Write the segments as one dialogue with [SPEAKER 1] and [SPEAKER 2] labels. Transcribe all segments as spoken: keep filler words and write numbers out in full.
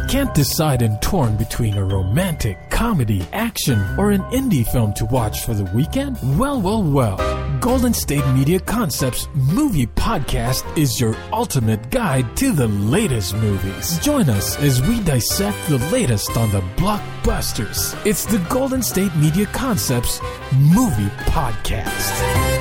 [SPEAKER 1] Can't decide and torn between a romantic, comedy, action, or an indie film to watch for the weekend? Well, well, well. Golden State Media Concepts Movie Podcast is your ultimate guide to the latest movies. Join us as we dissect the latest on the blockbusters. It's the Golden State Media Concepts Movie Podcast.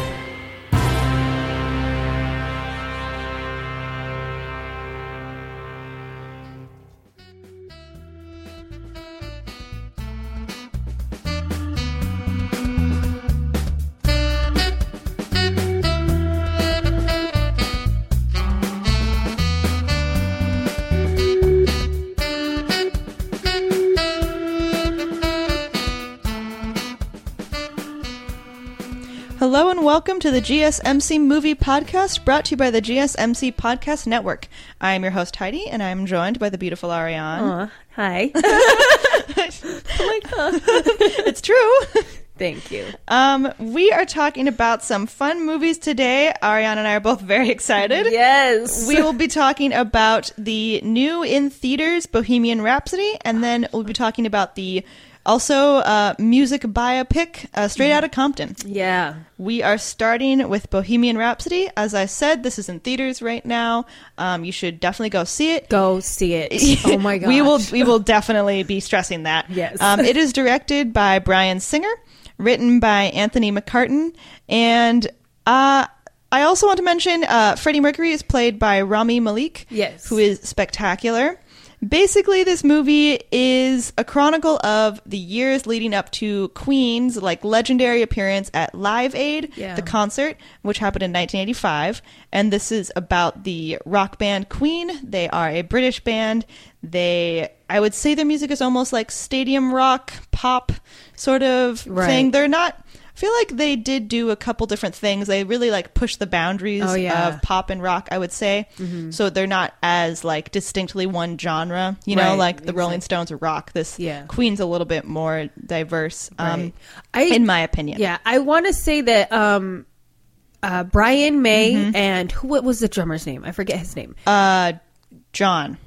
[SPEAKER 2] Hello and welcome to the G S M C Movie Podcast, brought to you by the G S M C Podcast Network. I am your host, Heidi, and I'm joined by the beautiful Ariane.
[SPEAKER 3] Aw, hi. Oh my god.
[SPEAKER 2] It's true.
[SPEAKER 3] Thank you.
[SPEAKER 2] Um, we are talking about some fun movies today. Ariane and I are both very excited.
[SPEAKER 3] Yes.
[SPEAKER 2] We will be talking about the new in theaters Bohemian Rhapsody, and then we'll be talking about the also uh, music biopic uh, Straight Outta Compton.
[SPEAKER 3] Yeah.
[SPEAKER 2] We are starting with Bohemian Rhapsody. As I said, this is in theaters right now. Um, you should definitely go see it.
[SPEAKER 3] Go see it. Oh my gosh.
[SPEAKER 2] we will we will definitely be stressing that.
[SPEAKER 3] Yes.
[SPEAKER 2] Um, it is directed by Bryan Singer, written by Anthony McCarten, and uh, I also want to mention uh, Freddie Mercury is played by Rami Malek,
[SPEAKER 3] yes,
[SPEAKER 2] who is spectacular. Basically, this movie is a chronicle of the years leading up to Queen's like legendary appearance at Live Aid,
[SPEAKER 3] yeah.
[SPEAKER 2] the concert, which happened in nineteen eighty-five. And this is about the rock band Queen. They are a British band. They, I would say their music is almost like stadium rock, pop sort of
[SPEAKER 3] right.
[SPEAKER 2] thing. They're not... I feel like they did do a couple different things. They really like push the boundaries
[SPEAKER 3] oh, yeah.
[SPEAKER 2] of pop and rock, I would say. Mm-hmm. So they're not as like distinctly one genre, you know,
[SPEAKER 3] right.
[SPEAKER 2] like the
[SPEAKER 3] exactly.
[SPEAKER 2] Rolling Stones or rock. This yeah. Queen's a little bit more diverse, um,
[SPEAKER 3] right. I,
[SPEAKER 2] in my opinion.
[SPEAKER 3] Yeah, I want to say that um, uh, Brian May mm-hmm. and who? What was the drummer's name? I forget his name.
[SPEAKER 2] Uh, John.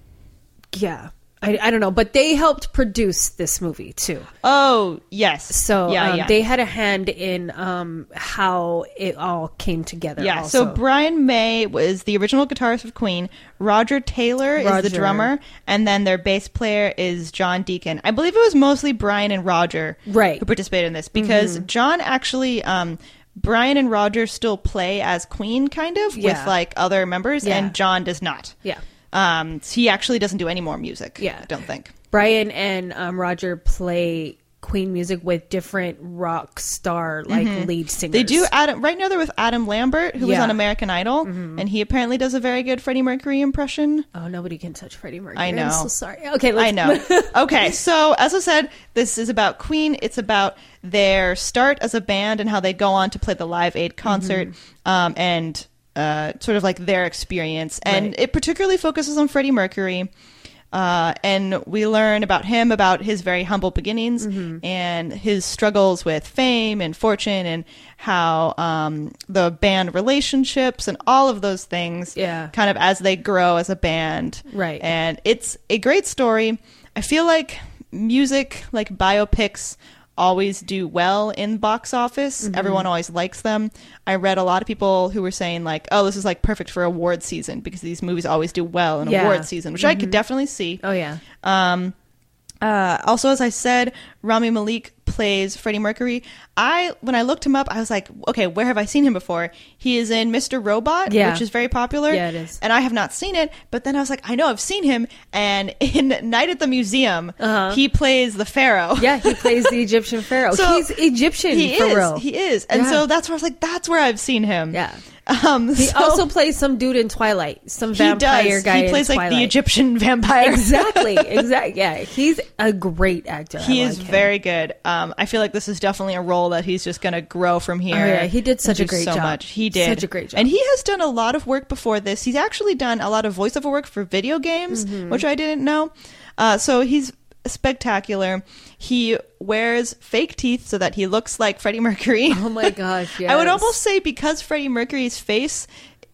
[SPEAKER 3] Yeah. I, I don't know, but they helped produce this movie too.
[SPEAKER 2] Oh, yes.
[SPEAKER 3] So
[SPEAKER 2] yeah,
[SPEAKER 3] um,
[SPEAKER 2] yeah.
[SPEAKER 3] they had a hand in um, how it all came together.
[SPEAKER 2] Yeah,
[SPEAKER 3] also.
[SPEAKER 2] so Brian May was the original guitarist of Queen. Roger Taylor
[SPEAKER 3] Roger.
[SPEAKER 2] is the drummer. And then their bass player is John Deacon. I believe it was mostly Brian and Roger
[SPEAKER 3] right.
[SPEAKER 2] who participated in this. Because mm-hmm. John actually... Um, Brian and Roger still play as Queen, kind of,
[SPEAKER 3] yeah.
[SPEAKER 2] with like other members.
[SPEAKER 3] Yeah.
[SPEAKER 2] And John does not.
[SPEAKER 3] Yeah.
[SPEAKER 2] Um, so he actually doesn't do any more music.
[SPEAKER 3] Yeah.
[SPEAKER 2] I don't think.
[SPEAKER 3] Brian and um, Roger play Queen music with different rock star like mm-hmm. lead singers.
[SPEAKER 2] They do. Adam right now they're with Adam Lambert, who yeah. was on American Idol, mm-hmm. and he apparently does a very good Freddie Mercury impression.
[SPEAKER 3] Oh, nobody can touch Freddie Mercury.
[SPEAKER 2] I know.
[SPEAKER 3] I'm so sorry. Okay, let's...
[SPEAKER 2] I know. Okay, so as I said, this is about Queen. It's about their start as a band and how they go on to play the Live Aid concert, mm-hmm. um, and uh, sort of like their experience. And
[SPEAKER 3] right.
[SPEAKER 2] it particularly focuses on Freddie Mercury. Uh, and we learn about him, about his very humble beginnings mm-hmm. and his struggles with fame and fortune, and how um, the band relationships and all of those things
[SPEAKER 3] yeah.
[SPEAKER 2] kind of as they grow as a band.
[SPEAKER 3] Right.
[SPEAKER 2] And it's a great story. I feel like music, like biopics, always do well in box office. Mm-hmm. Everyone always likes them. I read a lot of people who were saying like, oh, this is like perfect for award season because these movies always do well in
[SPEAKER 3] yeah.
[SPEAKER 2] award season, which mm-hmm. I could definitely see.
[SPEAKER 3] Oh, yeah.
[SPEAKER 2] Um, uh, also, as I said, Rami Malek plays Freddie Mercury. I when I looked him up, I was like, okay, where have I seen him before? He is in Mister Robot,
[SPEAKER 3] yeah.
[SPEAKER 2] which is very popular.
[SPEAKER 3] Yeah, it is.
[SPEAKER 2] And I have not seen it, but then I was like, I know I've seen him. And in Night at the Museum, uh-huh. he plays the pharaoh.
[SPEAKER 3] Yeah, he plays the Egyptian pharaoh.
[SPEAKER 2] So
[SPEAKER 3] he's Egyptian
[SPEAKER 2] he
[SPEAKER 3] for
[SPEAKER 2] is,
[SPEAKER 3] real.
[SPEAKER 2] He is. And
[SPEAKER 3] yeah.
[SPEAKER 2] so that's where I was like, that's where I've seen him.
[SPEAKER 3] Yeah.
[SPEAKER 2] Um,
[SPEAKER 3] he
[SPEAKER 2] so
[SPEAKER 3] also plays some dude in Twilight, some vampire
[SPEAKER 2] he does.
[SPEAKER 3] guy.
[SPEAKER 2] He plays
[SPEAKER 3] in
[SPEAKER 2] like
[SPEAKER 3] Twilight.
[SPEAKER 2] the Egyptian vampire.
[SPEAKER 3] Exactly, exactly. Yeah, he's a great actor.
[SPEAKER 2] He
[SPEAKER 3] I
[SPEAKER 2] is
[SPEAKER 3] like him.
[SPEAKER 2] very good. Um, I feel like this is definitely a role that he's just going to grow from here.
[SPEAKER 3] Oh, yeah, he did such a
[SPEAKER 2] do
[SPEAKER 3] great
[SPEAKER 2] so
[SPEAKER 3] job.
[SPEAKER 2] Much. He did
[SPEAKER 3] such a great job,
[SPEAKER 2] and he has done a lot of work before this. He's actually done a lot of voiceover work for video games, mm-hmm. which I didn't know. Uh, so he's spectacular. He wears fake teeth so that he looks like Freddie Mercury.
[SPEAKER 3] Oh my gosh, yes.
[SPEAKER 2] I would almost say because Freddie Mercury's face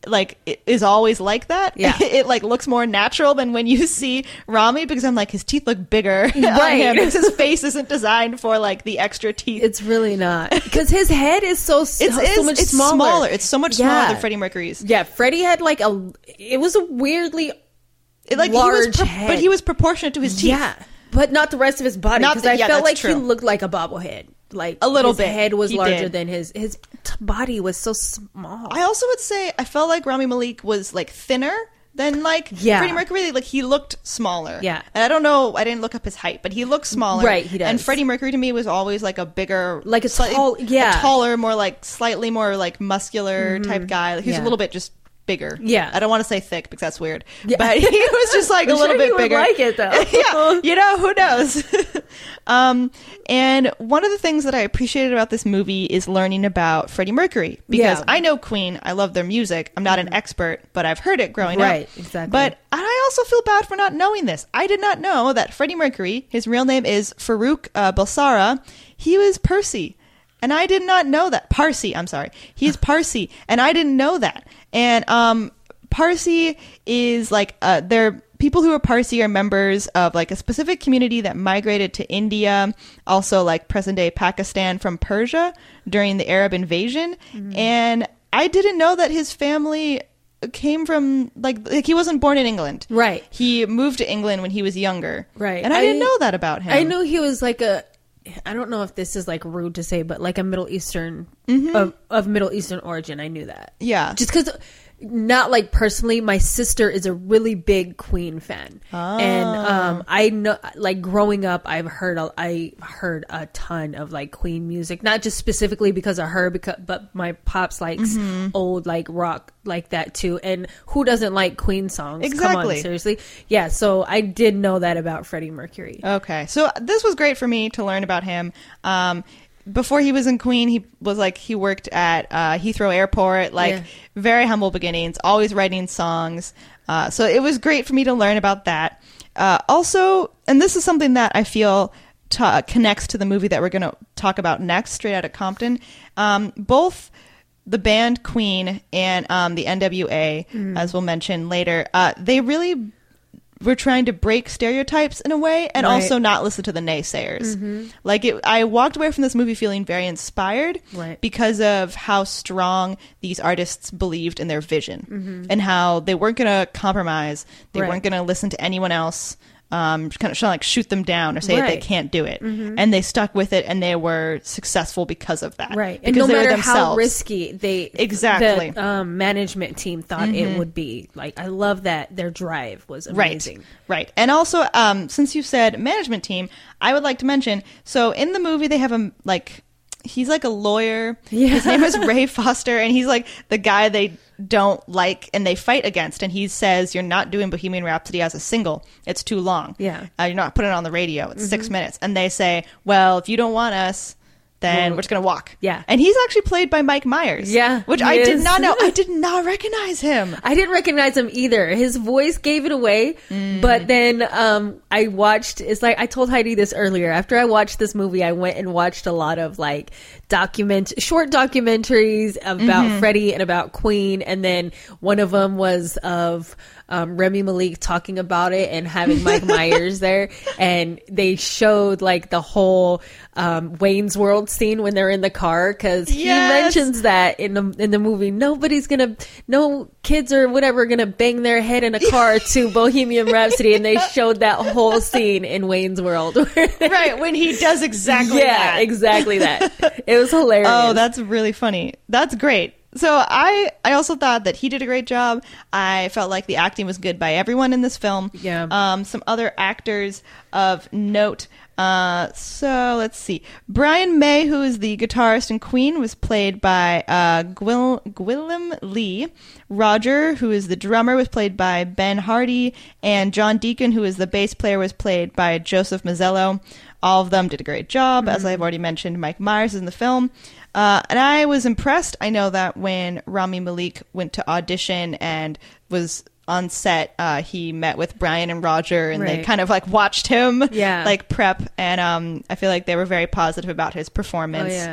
[SPEAKER 2] like it is always like that.
[SPEAKER 3] Yeah.
[SPEAKER 2] It, it like looks more natural than when you see Rami, because I'm like, his teeth look bigger on
[SPEAKER 3] Right.
[SPEAKER 2] him because his face isn't designed for like the extra teeth.
[SPEAKER 3] It's really not, because his head is so
[SPEAKER 2] It's,
[SPEAKER 3] so
[SPEAKER 2] it's,
[SPEAKER 3] much
[SPEAKER 2] it's
[SPEAKER 3] smaller.
[SPEAKER 2] smaller. It's so much smaller
[SPEAKER 3] Yeah.
[SPEAKER 2] than Freddie Mercury's.
[SPEAKER 3] Yeah, Freddie had like a. It was a weirdly
[SPEAKER 2] It, like
[SPEAKER 3] large
[SPEAKER 2] he was, pro-
[SPEAKER 3] head.
[SPEAKER 2] but he was proportionate to his teeth.
[SPEAKER 3] Yeah, but not the rest of his body,
[SPEAKER 2] Not
[SPEAKER 3] because
[SPEAKER 2] the-
[SPEAKER 3] I
[SPEAKER 2] yeah,
[SPEAKER 3] felt
[SPEAKER 2] that's
[SPEAKER 3] like he
[SPEAKER 2] true.
[SPEAKER 3] looked like a bobblehead. Like
[SPEAKER 2] A little
[SPEAKER 3] his
[SPEAKER 2] bit.
[SPEAKER 3] head was
[SPEAKER 2] He
[SPEAKER 3] larger
[SPEAKER 2] did.
[SPEAKER 3] than his his t- body was so small.
[SPEAKER 2] I also would say I felt like Rami Malek was like thinner than like
[SPEAKER 3] Yeah.
[SPEAKER 2] Freddie Mercury. Like he looked smaller.
[SPEAKER 3] Yeah.
[SPEAKER 2] And I don't know. I didn't look up his height, but he looked smaller.
[SPEAKER 3] Right, he does.
[SPEAKER 2] And Freddie Mercury to me was always like a bigger,
[SPEAKER 3] Like a
[SPEAKER 2] slightly-
[SPEAKER 3] tall- yeah.
[SPEAKER 2] a taller, more like slightly more like muscular type guy. Like, he was
[SPEAKER 3] Yeah.
[SPEAKER 2] a little bit just bigger.
[SPEAKER 3] Yeah.
[SPEAKER 2] I don't want to say thick because that's weird.
[SPEAKER 3] Yeah.
[SPEAKER 2] But he was just like a
[SPEAKER 3] I'm
[SPEAKER 2] little
[SPEAKER 3] sure
[SPEAKER 2] bit
[SPEAKER 3] he would
[SPEAKER 2] bigger.
[SPEAKER 3] like it, though.
[SPEAKER 2] Yeah. You know, who knows? um, and one of the things that I appreciated about this movie is learning about Freddie Mercury, because
[SPEAKER 3] Yeah.
[SPEAKER 2] I know Queen. I love their music. I'm not an expert, but I've heard it growing
[SPEAKER 3] Right,
[SPEAKER 2] up.
[SPEAKER 3] exactly.
[SPEAKER 2] But I also feel bad for not knowing this. I did not know that Freddie Mercury, his real name is Farouk uh, Balsara, he was Percy. And I did not know that. Parsi, I'm sorry. He's Parsi. And I didn't know that. And um, Parsi is like, uh, they're people who are Parsi are members of like a specific community that migrated to India, also like present day Pakistan from Persia during the Arab invasion. Mm. And I didn't know that his family came from like, like he wasn't born in England.
[SPEAKER 3] Right.
[SPEAKER 2] He moved to England when he was younger.
[SPEAKER 3] Right.
[SPEAKER 2] And I,
[SPEAKER 3] I-
[SPEAKER 2] didn't know that about him.
[SPEAKER 3] I knew he was like a. I don't know if this is like rude to say, but like a Middle Eastern
[SPEAKER 2] Mm-hmm.
[SPEAKER 3] of, of Middle Eastern origin. I knew that.
[SPEAKER 2] Yeah.
[SPEAKER 3] Just because, not like personally, my sister is a really big Queen fan, and um, I know, like growing up, I've heard a, I heard a ton of like Queen music, not just specifically because of her, because but my pops likes
[SPEAKER 2] Mm-hmm.
[SPEAKER 3] old like rock like that too, and who doesn't like Queen songs? Come
[SPEAKER 2] Exactly.
[SPEAKER 3] on, seriously, yeah. So I did know that about Freddie Mercury.
[SPEAKER 2] Okay, so this was great for me to learn about him. Um, before he was in Queen, he was like he worked at uh, Heathrow Airport, like
[SPEAKER 3] Yeah.
[SPEAKER 2] very humble beginnings, always writing songs. Uh, so it was great for me to learn about that. Uh, also, and this is something that I feel ta connects to the movie that we're going to talk about next, Straight Outta Compton. Um, both the band Queen and um, the N W A,
[SPEAKER 3] Mm.
[SPEAKER 2] as we'll mention later, uh, they really were trying to break stereotypes in a way, and
[SPEAKER 3] Right.
[SPEAKER 2] also not listen to the naysayers. Like it, I walked away from this movie feeling very inspired
[SPEAKER 3] Right.
[SPEAKER 2] because of how strong these artists believed in their vision and how they weren't going to compromise. They
[SPEAKER 3] Right.
[SPEAKER 2] weren't going to listen to anyone else. Um, kind of trying to like shoot them down or say that they
[SPEAKER 3] Right.
[SPEAKER 2] can't do it, and they stuck with it, and they were successful because of that.
[SPEAKER 3] Right. And
[SPEAKER 2] Because
[SPEAKER 3] no
[SPEAKER 2] they were
[SPEAKER 3] matter how
[SPEAKER 2] themselves.
[SPEAKER 3] risky they
[SPEAKER 2] Exactly.
[SPEAKER 3] the um, management team thought it would be. Like I love that their drive was amazing.
[SPEAKER 2] Right, right. And also, um, since you said management team, I would like to mention, so in the movie they have a, like, he's like a lawyer.
[SPEAKER 3] Yeah.
[SPEAKER 2] His name is Ray Foster, and he's like the guy they don't like and they fight against. And he says, you're not doing Bohemian Rhapsody as a single. It's too long.
[SPEAKER 3] Yeah.
[SPEAKER 2] Uh, you're not putting it on the radio. It's six minutes. And they say, well, if you don't want us, then
[SPEAKER 3] Well,
[SPEAKER 2] we're just going to walk.
[SPEAKER 3] yeah.
[SPEAKER 2] And he's actually played by Mike Myers.
[SPEAKER 3] Yeah,
[SPEAKER 2] Which
[SPEAKER 3] he
[SPEAKER 2] I did
[SPEAKER 3] is.
[SPEAKER 2] not know. I did not recognize him.
[SPEAKER 3] I didn't recognize him either. His voice gave it away.
[SPEAKER 2] Mm.
[SPEAKER 3] But then um, I watched, it's like, I told Heidi this earlier. After I watched this movie, I went and watched a lot of like document, short documentaries about
[SPEAKER 2] Mm-hmm.
[SPEAKER 3] Freddie and about Queen. And then one of them was of um, Rami Malek talking about it and having Mike Myers there. And they showed like the whole um, Wayne's World scene when they're in the car, because he
[SPEAKER 2] Yes.
[SPEAKER 3] mentions that in the in the movie. Nobody's gonna, no kids or whatever gonna bang their head in a car to Bohemian Rhapsody, and they showed that whole scene in Wayne's World.
[SPEAKER 2] Right, when he does exactly
[SPEAKER 3] yeah,
[SPEAKER 2] that.
[SPEAKER 3] exactly that. It was hilarious.
[SPEAKER 2] Oh, that's really funny. That's great. So I, I also thought that he did a great job. I felt like the acting was good by everyone in this film.
[SPEAKER 3] Yeah.
[SPEAKER 2] Um, some other actors of note. Uh, so let's see. Brian May, who is the guitarist in Queen, was played by uh, Gwil- Gwilym Lee. Roger, who is the drummer, was played by Ben Hardy. And John Deacon, who is the bass player, was played by Joseph Mazzello. All of them did a great job. As I've already mentioned, Mike Myers is in the film. Uh, and I was impressed. I know that when Rami Malek went to audition and was on set, uh, he met with Brian and Roger, and they
[SPEAKER 3] Right.
[SPEAKER 2] kind of like watched him
[SPEAKER 3] Yeah.
[SPEAKER 2] like prep. And um, I feel like they were very positive about his performance.
[SPEAKER 3] Oh, yeah.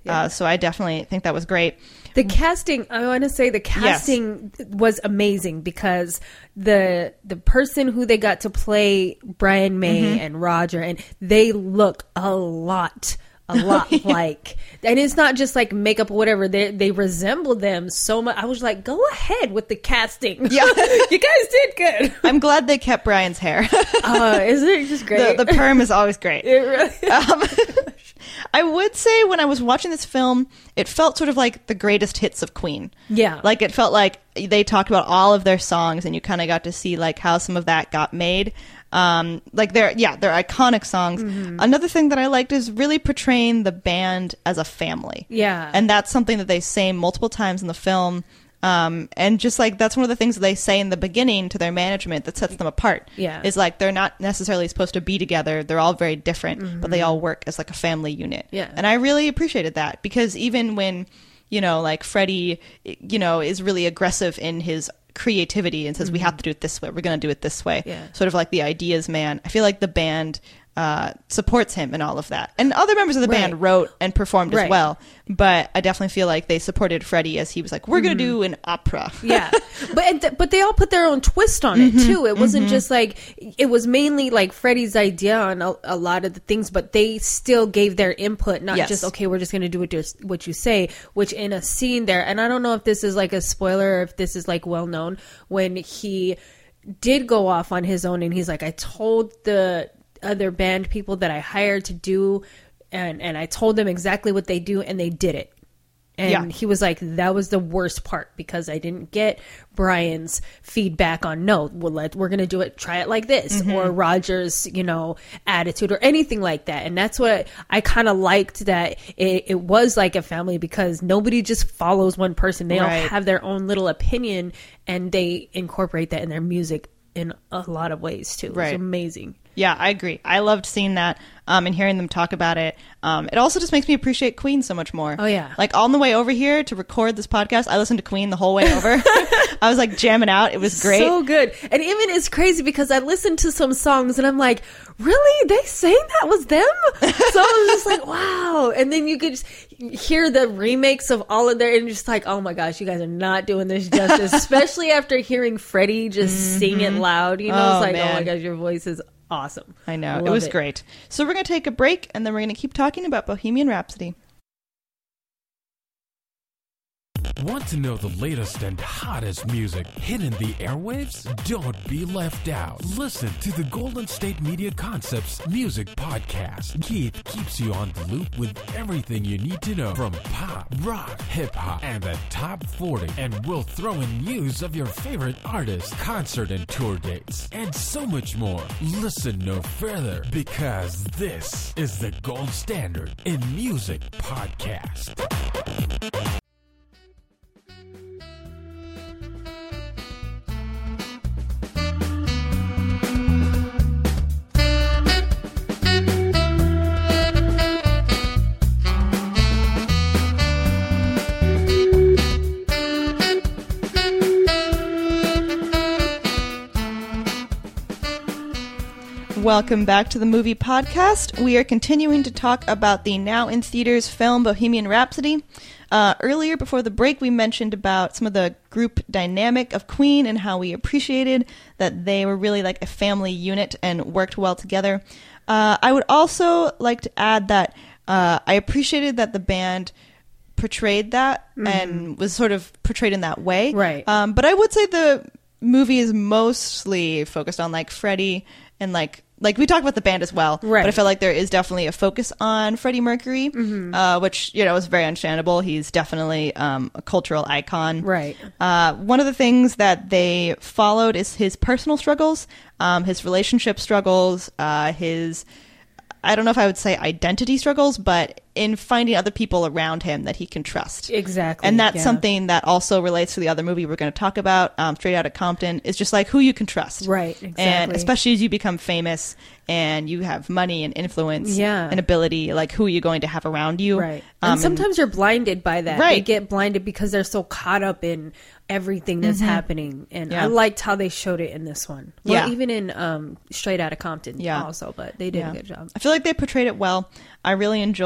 [SPEAKER 3] Yeah.
[SPEAKER 2] Uh, so I definitely think that was great.
[SPEAKER 3] The casting, I want to say the casting yes. was amazing because the the person who they got to play Brian May mm-hmm. and Roger, and they look a lot a lot yeah. like, and it's not just like makeup or whatever, they they resemble them so much. I was like, go ahead with the casting. Yeah. You guys did good.
[SPEAKER 2] I'm glad they kept Brian's hair.
[SPEAKER 3] uh, isn't it just great?
[SPEAKER 2] The, the perm is always great.
[SPEAKER 3] It really
[SPEAKER 2] um, I would say when I was watching this film, it felt sort of like the greatest hits of Queen.
[SPEAKER 3] Yeah.
[SPEAKER 2] Like it felt like they talked about all of their songs and you kind of got to see like how some of that got made. Um, like they're, yeah, they're iconic songs. Mm-hmm. Another thing that I liked is really portraying the band as a family.
[SPEAKER 3] Yeah.
[SPEAKER 2] And that's something that they say multiple times in the film. Um, and just like, that's one of the things that they say in the beginning to their management that sets them apart.
[SPEAKER 3] Yeah.
[SPEAKER 2] Is like, they're not necessarily supposed to be together. They're all very different, mm-hmm. but they all work as like a family unit.
[SPEAKER 3] Yeah.
[SPEAKER 2] And I really appreciated that because even when, you know, like Freddie, you know, is really aggressive in his creativity and says, mm-hmm. we have to do it this way. We're going to do it this way.
[SPEAKER 3] Yeah.
[SPEAKER 2] Sort of like the ideas man. I feel like the band uh, supports him in all of that. And other members of the
[SPEAKER 3] right.
[SPEAKER 2] band wrote and performed
[SPEAKER 3] right.
[SPEAKER 2] as well. But I definitely feel like they supported Freddie as he was like, we're mm-hmm. going to do an opera.
[SPEAKER 3] Yeah. But and th- but they all put their own twist on it, mm-hmm. too. It wasn't mm-hmm. just like, it was mainly like Freddie's idea on a, a lot of the things, but they still gave their input, not
[SPEAKER 2] yes.
[SPEAKER 3] just, okay, we're just going to do it just what you say, which in a scene there, and I don't know if this is like a spoiler or if this is like well known, when he did go off on his own and he's like, I told the other band people that I hired to do, and and I told them exactly what they do, and they did it. And yeah. he was like, that was the worst part because I didn't get Brian's feedback on, no, well, let, we're going to do it, try it like this, mm-hmm. or Roger's, you know, attitude or anything like that. And that's what I kind of liked, that it, it was like a family because nobody just follows one person. They
[SPEAKER 2] right.
[SPEAKER 3] all have their own little opinion and they incorporate that in their music in a lot of ways too.
[SPEAKER 2] Right.
[SPEAKER 3] It's amazing.
[SPEAKER 2] Yeah, I agree. I loved seeing that um, and hearing them talk about it. Um, it also just makes me appreciate Queen so much more.
[SPEAKER 3] Oh, yeah.
[SPEAKER 2] Like on the way over here to record this podcast, I listened to Queen the whole way over. I was like jamming out. It was great.
[SPEAKER 3] So good. And even it's crazy because I listened to some songs and I'm like, really? They sang that was them? So I was just like, wow. And then you could just hear the remakes of all of their, and just like, oh my gosh, you guys are not doing this justice. Especially after hearing Freddie just mm-hmm. sing it loud. You know,
[SPEAKER 2] oh,
[SPEAKER 3] it's like,
[SPEAKER 2] man.
[SPEAKER 3] oh my gosh, your voice is awesome.
[SPEAKER 2] I know.
[SPEAKER 3] Love
[SPEAKER 2] it was
[SPEAKER 3] it.
[SPEAKER 2] great. So we're going to take a break and then we're going to keep talking about Bohemian Rhapsody.
[SPEAKER 1] Want to know the latest and hottest music hitting the airwaves? Don't be left out. Listen to the Golden State Media Concepts Music Podcast. Keith keeps you on the loop with everything you need to know from pop, rock, hip-hop, and the top forty. And we'll throw in news of your favorite artists, concert and tour dates, and so much more. Listen no further, because this is the gold standard in music podcast.
[SPEAKER 2] Welcome back to the Movie Podcast. We are continuing to talk about the now in theaters film Bohemian Rhapsody. Uh, earlier, before the break, we mentioned about some of the group dynamic of Queen and how we appreciated that they were really like a family unit and worked well together. Uh, I would also like to add that uh, I appreciated that the band portrayed that mm-hmm. and was sort of portrayed in that way.
[SPEAKER 3] Right.
[SPEAKER 2] Um, but I would say the movie is mostly focused on like Freddie and like like we talked about the band as well,
[SPEAKER 3] right.
[SPEAKER 2] but I feel like there is definitely a focus on Freddie Mercury, mm-hmm. uh, which, you know, is very understandable. He's definitely um, a cultural icon.
[SPEAKER 3] Right.
[SPEAKER 2] Uh, one of the things that they followed is his personal struggles, um, his relationship struggles, uh, his, I don't know if I would say identity struggles, but in finding other people around him that he can trust.
[SPEAKER 3] Exactly.
[SPEAKER 2] And that's
[SPEAKER 3] yeah.
[SPEAKER 2] something that also relates to the other movie we're going to talk about, um, Straight Outta Compton, is just like who you can trust.
[SPEAKER 3] Right, exactly.
[SPEAKER 2] And especially as you become famous and you have money and influence
[SPEAKER 3] yeah.
[SPEAKER 2] and ability, like who are you going to have around you?
[SPEAKER 3] Right.
[SPEAKER 2] Um,
[SPEAKER 3] and sometimes and, you're blinded by that.
[SPEAKER 2] Right.
[SPEAKER 3] They get blinded because they're so caught up in everything that's mm-hmm. happening. And
[SPEAKER 2] yeah.
[SPEAKER 3] I liked how they showed it in this one. Well,
[SPEAKER 2] yeah.
[SPEAKER 3] even in um, Straight Outta Compton
[SPEAKER 2] yeah.
[SPEAKER 3] also, but they did
[SPEAKER 2] yeah.
[SPEAKER 3] a good job.
[SPEAKER 2] I feel like they portrayed it well. I really enjoyed that.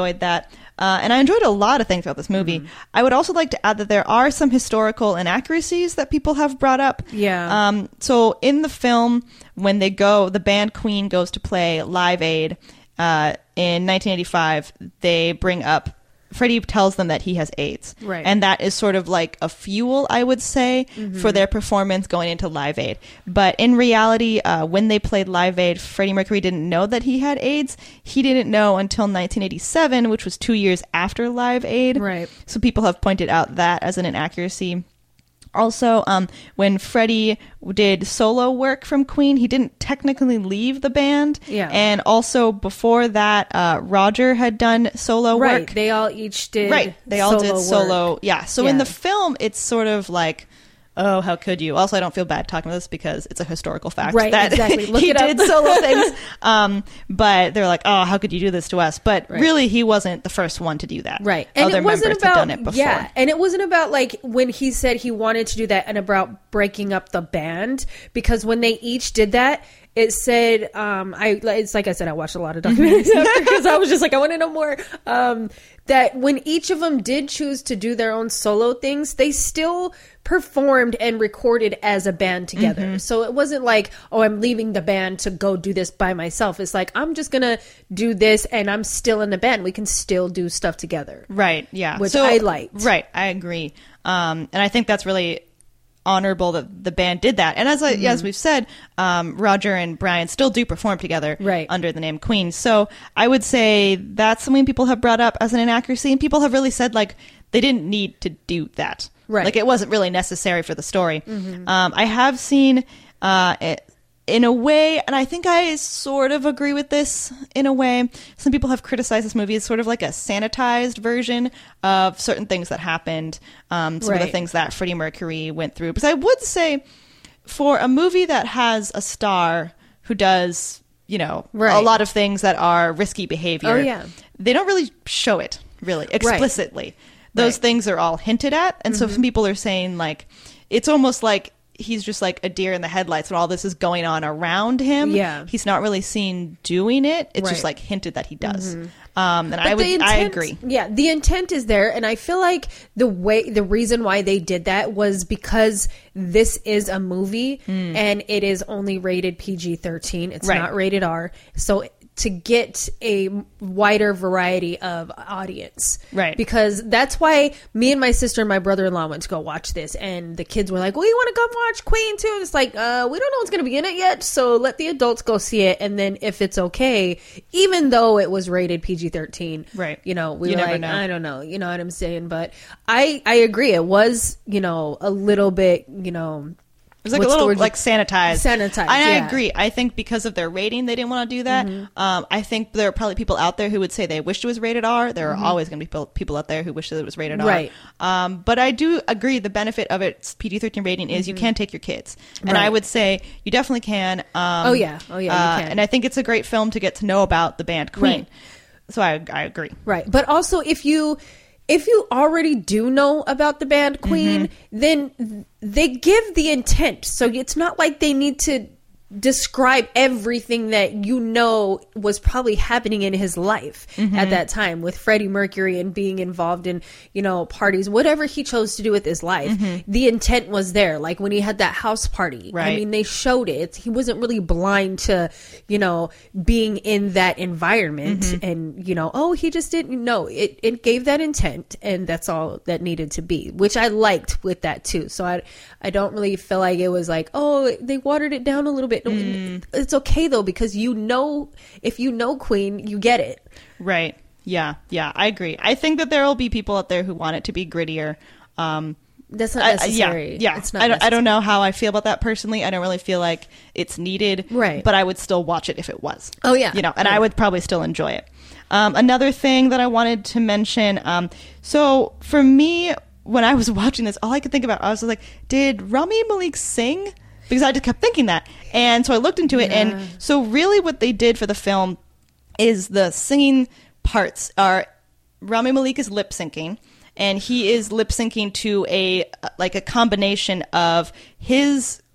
[SPEAKER 2] that. Uh, and I enjoyed a lot of things about this movie. Mm-hmm. I would also like to add that there are some historical inaccuracies that people have brought up.
[SPEAKER 3] Yeah.
[SPEAKER 2] Um, so in the film, when they go, the band Queen goes to play Live Aid uh, in nineteen eighty-five, they bring up, Freddie tells them that he has AIDS.
[SPEAKER 3] Right.
[SPEAKER 2] And that is sort of like a fuel, I would say, mm-hmm. for their performance going into Live Aid. But in reality, uh, when they played Live Aid, Freddie Mercury didn't know that he had AIDS. He didn't know until nineteen eighty-seven, which was two years after Live Aid.
[SPEAKER 3] Right.
[SPEAKER 2] So people have pointed out that as an inaccuracy. Also, um, when Freddie did solo work from Queen, he didn't technically leave the band.
[SPEAKER 3] Yeah.
[SPEAKER 2] And also before that, uh, Roger had done solo
[SPEAKER 3] right.
[SPEAKER 2] work.
[SPEAKER 3] They all each did
[SPEAKER 2] Right. They all did
[SPEAKER 3] solo
[SPEAKER 2] solo.
[SPEAKER 3] work.
[SPEAKER 2] Yeah. So
[SPEAKER 3] Yeah.
[SPEAKER 2] in the film, it's sort of like, oh, how could you? Also, I don't feel bad talking about this because it's a historical fact
[SPEAKER 3] right,
[SPEAKER 2] that
[SPEAKER 3] exactly. Look
[SPEAKER 2] he
[SPEAKER 3] it up.
[SPEAKER 2] did solo things. Um, but they're like, oh, how could you do this to us? But
[SPEAKER 3] right.
[SPEAKER 2] really, he wasn't the first one to do that.
[SPEAKER 3] Right. And
[SPEAKER 2] Other
[SPEAKER 3] it wasn't
[SPEAKER 2] members
[SPEAKER 3] about,
[SPEAKER 2] had done it before.
[SPEAKER 3] yeah. And it wasn't about like when he said he wanted to do that and about breaking up the band, because when they each did that, it said, um, I, it's like I said, I watched a lot of documentaries after because I was just like, I want to know more. Um, that when each of them did choose to do their own solo things, they still performed and recorded as a band together. Mm-hmm. So it wasn't like, oh, I'm leaving the band to go do this by myself. It's like, I'm just going to do this and I'm still in the band. We can still do stuff together.
[SPEAKER 2] Right. Yeah.
[SPEAKER 3] Which
[SPEAKER 2] so,
[SPEAKER 3] I liked.
[SPEAKER 2] Right. I agree. Um, and I think that's really honorable that the band did that. And as I, mm-hmm. as we've said, um, Roger and Brian still do perform together
[SPEAKER 3] right.
[SPEAKER 2] under the name Queen. So I would say that's something people have brought up as an inaccuracy, and people have really said like they didn't need to do that.
[SPEAKER 3] Right.
[SPEAKER 2] Like it wasn't really necessary for the story.
[SPEAKER 3] Mm-hmm.
[SPEAKER 2] Um, I have seen uh, it, in a way, and I think I sort of agree with this in a way. Some people have criticized this movie as sort of like a sanitized version of certain things that happened, um, some
[SPEAKER 3] right.
[SPEAKER 2] of the things that Freddie Mercury went through. Because I would say for a movie that has a star who does, you know,
[SPEAKER 3] right.
[SPEAKER 2] a lot of things that are risky behavior,
[SPEAKER 3] oh, yeah.
[SPEAKER 2] they don't really show it, really, explicitly. Right. Those
[SPEAKER 3] right.
[SPEAKER 2] things are all hinted at. And
[SPEAKER 3] mm-hmm.
[SPEAKER 2] so some people are saying, like, it's almost like he's just like a deer in the headlights when all this is going on around him.
[SPEAKER 3] Yeah.
[SPEAKER 2] He's not really seen doing it. It's
[SPEAKER 3] right.
[SPEAKER 2] just like hinted that he does. Mm-hmm. Um, and
[SPEAKER 3] but
[SPEAKER 2] I would,
[SPEAKER 3] intent,
[SPEAKER 2] I agree.
[SPEAKER 3] Yeah. The intent is there. And I feel like the way, the reason why they did that was because this is a movie mm. and it is only rated P G thirteen. It's
[SPEAKER 2] right.
[SPEAKER 3] not rated R. So to get a wider variety of audience.
[SPEAKER 2] Right.
[SPEAKER 3] Because that's why me and my sister and my brother-in-law went to go watch this, and the kids were like, well, you want to come watch Queen too? And it's like, uh, we don't know what's going to be in it yet, so let the adults go see it, and then if it's okay, even though it was rated P G thirteen,
[SPEAKER 2] right.
[SPEAKER 3] you know, we
[SPEAKER 2] you
[SPEAKER 3] were
[SPEAKER 2] never
[SPEAKER 3] like,
[SPEAKER 2] know.
[SPEAKER 3] I don't know, you know what I'm saying? But I, I agree. It was, you know, a little bit, you know,
[SPEAKER 2] it was like What's a little like sanitized.
[SPEAKER 3] Sanitized.
[SPEAKER 2] I,
[SPEAKER 3] yeah.
[SPEAKER 2] I agree. I think because of their rating, they didn't want to do that. Mm-hmm. Um, I think there are probably people out there who would say they wished it was rated R. There are mm-hmm. always going to be people, people out there who wish that it was rated R.
[SPEAKER 3] Right.
[SPEAKER 2] Um, but I do agree. The benefit of its P G thirteen rating is mm-hmm. you can take your kids, and
[SPEAKER 3] right.
[SPEAKER 2] I would say you definitely can. Um,
[SPEAKER 3] oh yeah. Oh yeah.
[SPEAKER 2] Uh,
[SPEAKER 3] you can.
[SPEAKER 2] And I think it's a great film to get to know about the band Queen.
[SPEAKER 3] Right.
[SPEAKER 2] So I, I agree.
[SPEAKER 3] Right. But also, if you if you already do know about the band Queen, mm-hmm. then they give the intent. So it's not like they need to describe everything that you know was probably happening in his life mm-hmm. at that time with Freddie Mercury and being involved in, you know, parties, whatever he chose to do with his life. Mm-hmm. The intent was there. Like when he had that house party,
[SPEAKER 2] right.
[SPEAKER 3] I mean, they showed it. He wasn't really blind to, you know, being in that environment mm-hmm. and, you know, oh, he just didn't know. It, it gave that intent, and that's all that needed to be, which I liked with that too. So I, I don't really feel like it was like, oh, they watered it down a little bit. Mm. It's okay though, because you know, if you know Queen, you get it.
[SPEAKER 2] Right. Yeah. Yeah. I agree. I think that there will be people out there who want it to be grittier. Um,
[SPEAKER 3] That's not necessary.
[SPEAKER 2] I, yeah. yeah.
[SPEAKER 3] It's not
[SPEAKER 2] I, don't,
[SPEAKER 3] necessary.
[SPEAKER 2] I don't know how I feel about that personally. I don't really feel like it's needed.
[SPEAKER 3] Right.
[SPEAKER 2] But I would still watch it if it was.
[SPEAKER 3] Oh, yeah.
[SPEAKER 2] You know, and
[SPEAKER 3] yeah.
[SPEAKER 2] I would probably still enjoy it. Um, another thing that I wanted to mention. Um, so for me, when I was watching this, all I could think about, I was like, did Rami Malek sing? Because I just kept thinking that. And so I looked into it. Yeah. And so really what they did for the film is the singing parts are Rami Malek is lip syncing. And he is lip syncing to a like a combination of his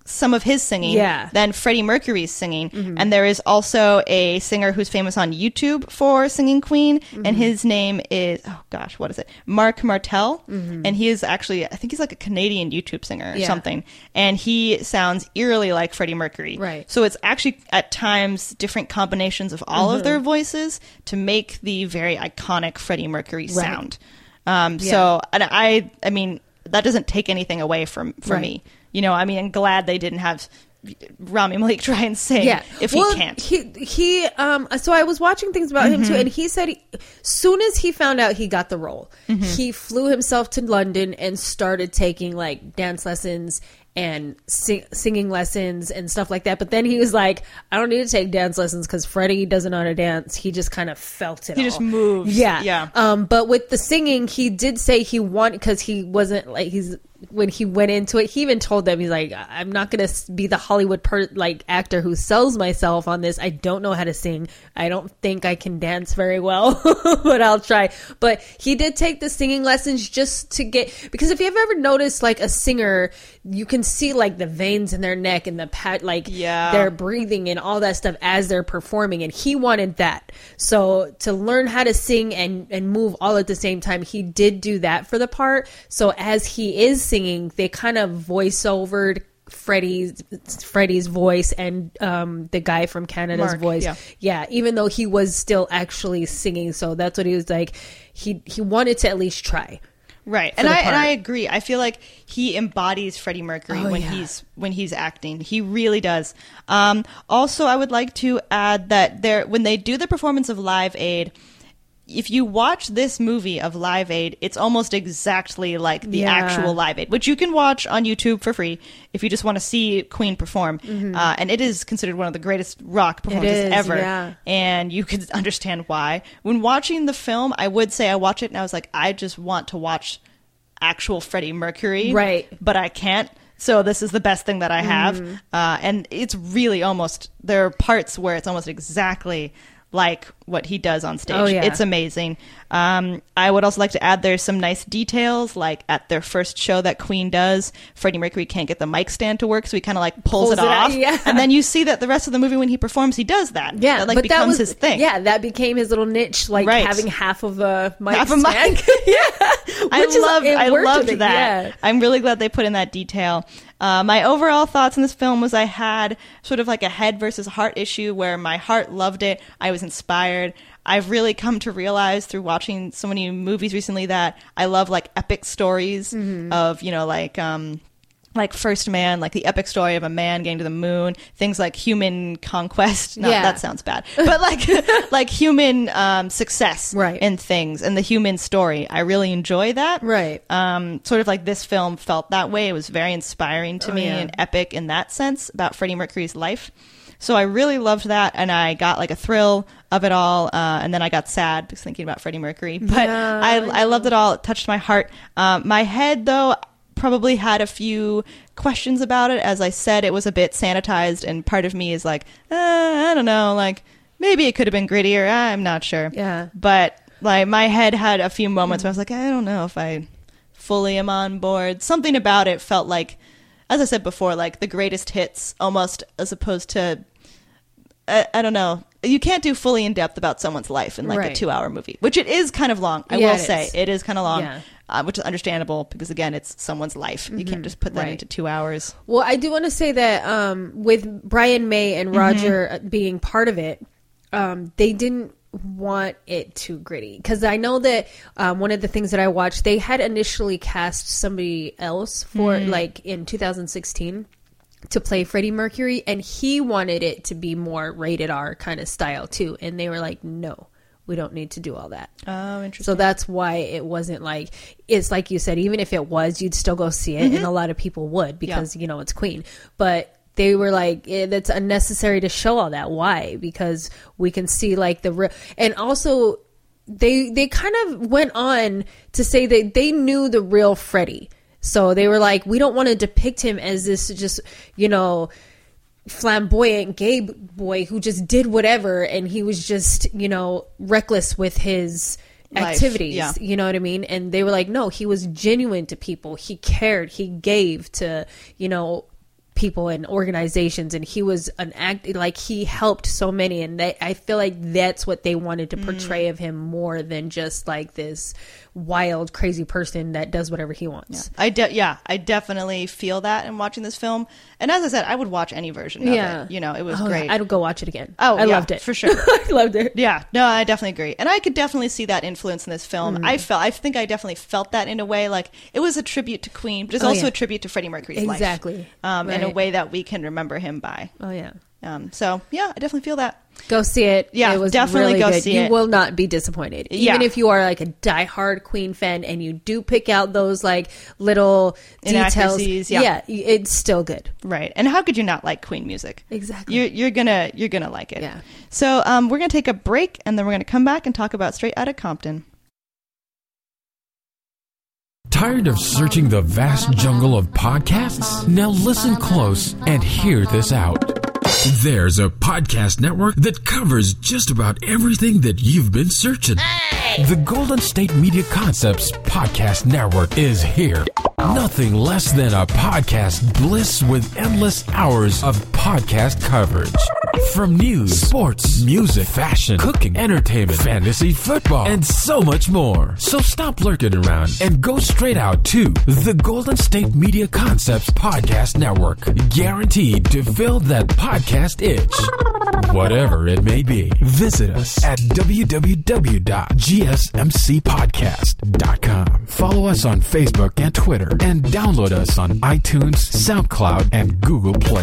[SPEAKER 2] some of his singing
[SPEAKER 3] Yeah.
[SPEAKER 2] than Freddie Mercury's singing. Mm-hmm. And there is also a singer who's famous on YouTube for singing Queen, mm-hmm. and his name is, oh gosh, what is it? Mark Martel. Mm-hmm. And he is actually, I think he's like a Canadian YouTube singer or
[SPEAKER 3] Yeah.
[SPEAKER 2] something. And he sounds eerily like Freddie Mercury.
[SPEAKER 3] Right.
[SPEAKER 2] So it's actually at times different combinations of all mm-hmm. of their voices to make the very iconic Freddie Mercury
[SPEAKER 3] Right.
[SPEAKER 2] sound. Um,
[SPEAKER 3] Yeah.
[SPEAKER 2] So, and I, I mean, that doesn't take anything away from, from
[SPEAKER 3] Right.
[SPEAKER 2] me. You know, I mean, I'm glad they didn't have Rami Malek try and sing
[SPEAKER 3] Yeah,
[SPEAKER 2] if
[SPEAKER 3] well,
[SPEAKER 2] he can't.
[SPEAKER 3] He he um. So I was watching things about him too, and he said, he, soon as he found out he got the role,
[SPEAKER 2] Mm-hmm.
[SPEAKER 3] he flew himself to London and started taking like dance lessons and sing, singing lessons and stuff like that. But then he was like, I don't need to take dance lessons because Freddie doesn't know how to dance. He just kind of felt it.
[SPEAKER 2] He
[SPEAKER 3] all.
[SPEAKER 2] just moves.
[SPEAKER 3] Yeah,
[SPEAKER 2] Yeah.
[SPEAKER 3] Um, but with the singing, he did say he wanted, because he wasn't like he's. When he went into it, he even told them, he's like, I'm not going to be the Hollywood per- like actor who sells myself on this. I don't know how to sing. I don't think I can dance very well, but I'll try. But he did take the singing lessons just to get, because if you've ever noticed like a singer, you can see like the veins in their neck and the pat, like
[SPEAKER 2] Yeah.
[SPEAKER 3] their breathing and all that stuff as they're performing. And he wanted that. So to learn how to sing and, and move all at the same time, he did do that for the part. So as he is singing, they kind of voice overed Freddie's Freddie's voice and um the guy from Canada's
[SPEAKER 2] Mark,
[SPEAKER 3] voice.
[SPEAKER 2] yeah.
[SPEAKER 3] yeah, even though he was still actually singing. So that's what he was like. He he wanted to at least try.
[SPEAKER 2] Right.
[SPEAKER 3] for
[SPEAKER 2] And
[SPEAKER 3] the
[SPEAKER 2] I and
[SPEAKER 3] part.
[SPEAKER 2] I agree. I feel like he embodies Freddie Mercury
[SPEAKER 3] Oh,
[SPEAKER 2] when
[SPEAKER 3] yeah.
[SPEAKER 2] he's when he's acting. He really does. Um also I would like to add that there when they do the performance of Live Aid, if you watch this movie of Live Aid, it's almost exactly like the
[SPEAKER 3] Yeah.
[SPEAKER 2] actual Live Aid, which you can watch on YouTube for free if you just want to see Queen perform. Uh, and it is considered one of the greatest rock performances
[SPEAKER 3] is,
[SPEAKER 2] ever.
[SPEAKER 3] yeah.
[SPEAKER 2] And you can understand why. When watching the film, I would say I watch it and I was like, I just want to watch actual Freddie Mercury.
[SPEAKER 3] Right.
[SPEAKER 2] But I can't. So this is the best thing that I have. Uh, and it's really almost, there are parts where it's almost exactly like what he does on stage.
[SPEAKER 3] Oh, yeah.
[SPEAKER 2] It's amazing. Um, I would also like to add there's some nice details, like at their first show that Queen does, Freddie Mercury can't get the mic stand to work, so he kind of like pulls,
[SPEAKER 3] Pulls
[SPEAKER 2] it,
[SPEAKER 3] it out,
[SPEAKER 2] off.
[SPEAKER 3] yeah.
[SPEAKER 2] And then you see that the rest of the movie when he performs, he does that.
[SPEAKER 3] Yeah,
[SPEAKER 2] that like
[SPEAKER 3] but
[SPEAKER 2] becomes
[SPEAKER 3] that was
[SPEAKER 2] his thing.
[SPEAKER 3] Yeah, that became his little niche, like
[SPEAKER 2] Right.
[SPEAKER 3] having half of a mic
[SPEAKER 2] Half a
[SPEAKER 3] stand.
[SPEAKER 2] mic.
[SPEAKER 3] yeah,
[SPEAKER 2] I
[SPEAKER 3] Which is-
[SPEAKER 2] loved,
[SPEAKER 3] it
[SPEAKER 2] I
[SPEAKER 3] worked
[SPEAKER 2] loved
[SPEAKER 3] with it,
[SPEAKER 2] that.
[SPEAKER 3] yeah.
[SPEAKER 2] I'm really glad they put in that detail. Uh, my overall thoughts in this film was I had sort of like a head versus heart issue where my heart loved it. I was inspired. I've really come to realize through watching so many movies recently that I love like epic stories
[SPEAKER 3] Mm-hmm.
[SPEAKER 2] of, you know, like, um, like First Man, like the epic story of a man getting to the moon, things like human conquest. No,
[SPEAKER 3] Yeah.
[SPEAKER 2] that sounds bad. But like, like human, um, success
[SPEAKER 3] Right.
[SPEAKER 2] in things and the human story. I really enjoy that.
[SPEAKER 3] Right.
[SPEAKER 2] Um, sort of like this film felt that way. It was very inspiring to
[SPEAKER 3] Oh,
[SPEAKER 2] me
[SPEAKER 3] yeah.
[SPEAKER 2] and epic in that sense about Freddie Mercury's life. So I really loved that, and I got like a thrill of it all, uh, and then I got sad just thinking about Freddie Mercury. But
[SPEAKER 3] Yeah,
[SPEAKER 2] I,
[SPEAKER 3] I
[SPEAKER 2] I loved it all. It touched my heart. Um, my head, though, probably had a few questions about it. As I said, it was a bit sanitized, and part of me is like, uh, I don't know, like maybe it could have been grittier. I'm not sure.
[SPEAKER 3] Yeah.
[SPEAKER 2] But like my head had a few moments where I was like, I don't know if I fully am on board. Something about it felt like, as I said before, like the greatest hits almost, as opposed to, I, I don't know. You can't do fully in depth about someone's life in like a
[SPEAKER 3] Right.
[SPEAKER 2] two hour movie, which it is kind of long. I
[SPEAKER 3] Yeah,
[SPEAKER 2] will
[SPEAKER 3] it
[SPEAKER 2] say
[SPEAKER 3] is.
[SPEAKER 2] it is kind of long,
[SPEAKER 3] Yeah.
[SPEAKER 2] uh, which is understandable because again, it's someone's life. You can't just put that
[SPEAKER 3] Right.
[SPEAKER 2] into two hours.
[SPEAKER 3] Well, I do want to say that um, with Brian May and
[SPEAKER 2] Mm-hmm.
[SPEAKER 3] Roger uh being part of it, um, they didn't want it too gritty. Because I know that um, one of the things that I watched, they had initially cast somebody else for
[SPEAKER 2] Mm.
[SPEAKER 3] like in two thousand sixteen to play Freddie Mercury, and he wanted it to be more rated R kind of style too. And they were like, no, we don't need to do all that.
[SPEAKER 2] Oh, interesting.
[SPEAKER 3] So that's why it wasn't like, it's like you said, even if it was, you'd still go see it. And a lot of people would because, you know, it's Queen. But they were like, eh, that's unnecessary to show all that. Why? Because we can see like the real, and also they, they kind of went on to say that they knew the real Freddie. So they were like, we don't want to depict him as this just, you know, flamboyant gay boy who just did whatever, and he was just, you know, reckless with his
[SPEAKER 2] Life,
[SPEAKER 3] activities.
[SPEAKER 2] yeah.
[SPEAKER 3] You know what I mean? And they were like, no, he was genuine to people. He cared. He gave to, you know, people and organizations, and he was an act like he helped so many, and they, I feel like that's what they wanted to portray mm. of him more than just like this wild, crazy person that does whatever he wants.
[SPEAKER 2] Yeah, I de- yeah, I definitely feel that in watching this film. And as I said, I would watch any version of
[SPEAKER 3] yeah.
[SPEAKER 2] it. You know, it was
[SPEAKER 3] oh,
[SPEAKER 2] great.
[SPEAKER 3] I'd go watch it again.
[SPEAKER 2] Oh,
[SPEAKER 3] I
[SPEAKER 2] yeah,
[SPEAKER 3] loved it
[SPEAKER 2] for sure.
[SPEAKER 3] I loved it.
[SPEAKER 2] Yeah, no, I definitely agree, and I could definitely see that influence in this film. Mm. I felt, I think, I definitely felt that in a way. Like it was a tribute to Queen, but it's oh, also
[SPEAKER 3] yeah.
[SPEAKER 2] a tribute to Freddie Mercury's
[SPEAKER 3] exactly.
[SPEAKER 2] life.
[SPEAKER 3] Exactly.
[SPEAKER 2] Um,
[SPEAKER 3] right.
[SPEAKER 2] in a way that we can remember him by.
[SPEAKER 3] Oh yeah.
[SPEAKER 2] Um, so yeah, I definitely feel that.
[SPEAKER 3] Go see it.
[SPEAKER 2] Yeah,
[SPEAKER 3] it was
[SPEAKER 2] definitely
[SPEAKER 3] really
[SPEAKER 2] go
[SPEAKER 3] good.
[SPEAKER 2] see
[SPEAKER 3] you
[SPEAKER 2] it.
[SPEAKER 3] You will not be disappointed.
[SPEAKER 2] Yeah.
[SPEAKER 3] Even if you are like a diehard Queen fan and you do pick out those like little details.
[SPEAKER 2] Yeah.
[SPEAKER 3] yeah, it's still good.
[SPEAKER 2] Right. And how could you not like Queen music?
[SPEAKER 3] Exactly.
[SPEAKER 2] You're, you're gonna you're gonna like it.
[SPEAKER 3] Yeah.
[SPEAKER 2] So um, we're gonna take a break, and then we're gonna come back and talk about Straight Outta Compton.
[SPEAKER 1] Tired of searching the vast jungle of podcasts? Now listen close and hear this out. There's a podcast network that covers just about everything that you've been searching. Hey! The Golden State Media Concepts Podcast Network is here. Nothing less than a podcast bliss with endless hours of podcast coverage. From news, sports, music, fashion, cooking, entertainment, fantasy, football, and so much more. So stop lurking around and go straight out to the Golden State Media Concepts Podcast Network. Guaranteed to fill that podcast itch. Whatever it may be. Visit us at w w w dot g s m c podcast dot com. Follow us on Facebook and Twitter, and download us on iTunes, SoundCloud, and Google Play.